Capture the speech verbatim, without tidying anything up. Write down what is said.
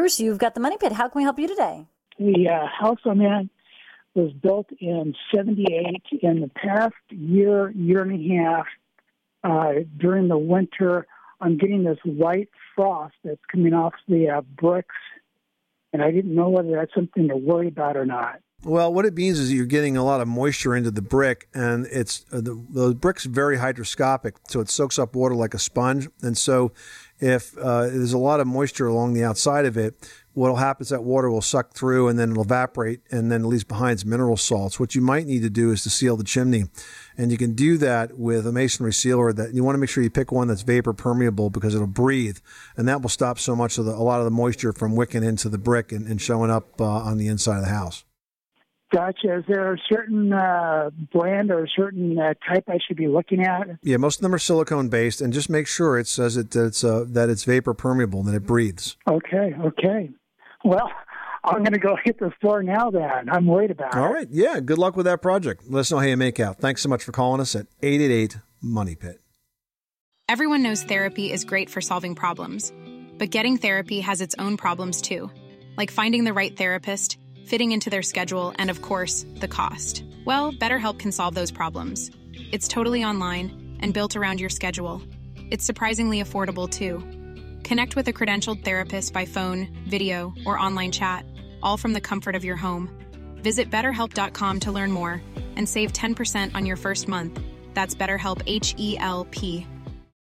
Bruce, you've got the Money Pit. How can we help you today? The uh, house I'm in was built in seventy-eight. In the past year, year and a half, uh, during the winter, I'm getting this white frost that's coming off the uh, bricks, and I didn't know whether that's something to worry about or not. Well, what it means is you're getting a lot of moisture into the brick, and it's uh, the, the brick's very hygroscopic, so it soaks up water like a sponge. And so if uh, there's a lot of moisture along the outside of it, what will happen is that water will suck through and then it'll evaporate, and then it leaves behind some mineral salts. What you might need to do is to seal the chimney. And you can do that with a masonry sealer. That you want to make sure you pick one that's vapor permeable because it'll breathe, and that will stop so much of the, a lot of the moisture from wicking into the brick and, and showing up uh, on the inside of the house. Gotcha. Is there a certain uh, brand or a certain uh, type I should be looking at? Yeah, most of them are silicone based, and just make sure it says it, that it's uh, that it's vapor permeable and that it breathes. Okay, okay. Well, I'm going to go hit the store now then. I'm worried about All it. All right. Yeah, good luck with that project. Let us know how you make out. Thanks so much for calling us at eight eight eight, MONEY PIT. Everyone knows therapy is great for solving problems, but getting therapy has its own problems too, like finding the right therapist, fitting into their schedule, and of course, the cost. Well, BetterHelp can solve those problems. It's totally online and built around your schedule. It's surprisingly affordable too. Connect with a credentialed therapist by phone, video, or online chat, all from the comfort of your home. Visit better help dot com to learn more and save ten percent on your first month. That's BetterHelp, H E L P.